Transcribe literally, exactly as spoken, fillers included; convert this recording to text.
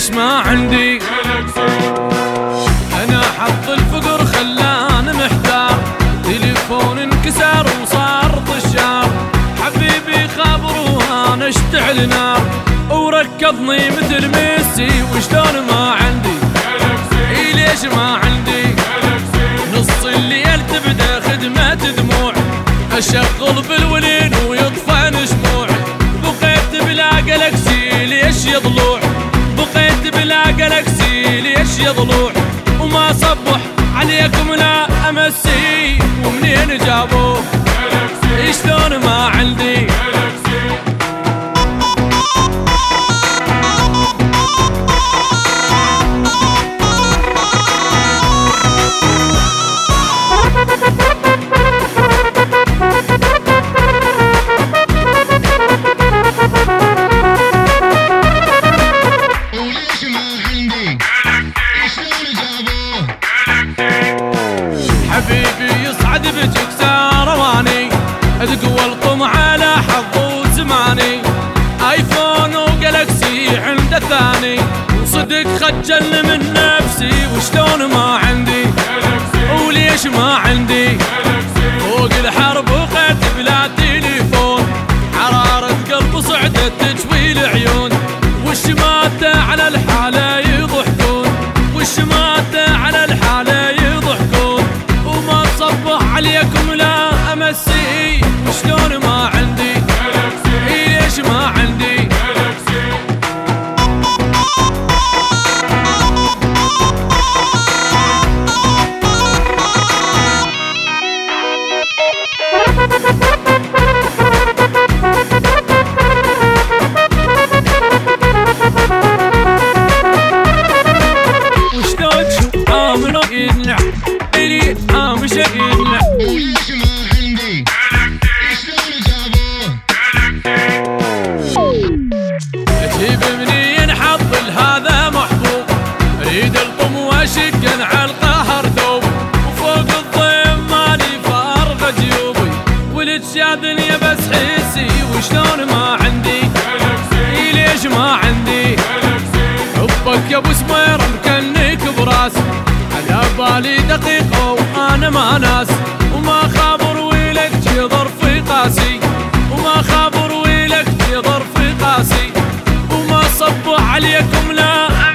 ليش ما عندي؟ أنا حظ الفقر خلاني محتار، تليفون انكسر وصار طشار، حبيبي خابر وانا اشتعل نار، وركضني مثل ميسي وشلون ما عندي؟ إي ليش ما عندي؟ نص الليل تبدا خدمة دموع، أشغل بالولين ويطفى شموعي، بقيت بلا جالكسي ليش يضلوع؟ بقيت بلا جالكسي ليش يضلوع؟ وما صبح عليكم لا أمسي، ومنين جابوه؟ شلون ما عندي؟ حبيبي يصعد بجيك سارواني، تقوى الطمع على حظ وزماني، ايفون وجالكسي عنده ثاني، وصدق خجلني من نفسي وشلون ما عندي؟ وليش ما عندي؟ فوق الحرب وقعت بلا تليفون، حرارة قلب صعدت تجوي العيون، والشماتة على الحالة يضحكون، والشماتة على الحالة يضحكون، وما صبح عليكم لا أمسي، وشلون ما عندي؟ إي ليش ما عندي؟ وشلون شو آمن ينلع إلي آمن ينلع، وليش ما عندي؟ شلون جابوه؟ تجيب منين حظ هذا محبوب، اريد القم واشقن على القهر ثوب، وفوق الضيم مالي فارغ جيوبي، ولدش يا دنيا بس حسي، وشلون ما عندي؟ إي ليش ما عندي؟ حبك يا ابو سمير مكنك براسي، على بالي دقيقة وانا ما ناس، وما خابر ويلك جذر في قاسي، وما خابر ويلك جذر في قاسي، وما صب عليكم لا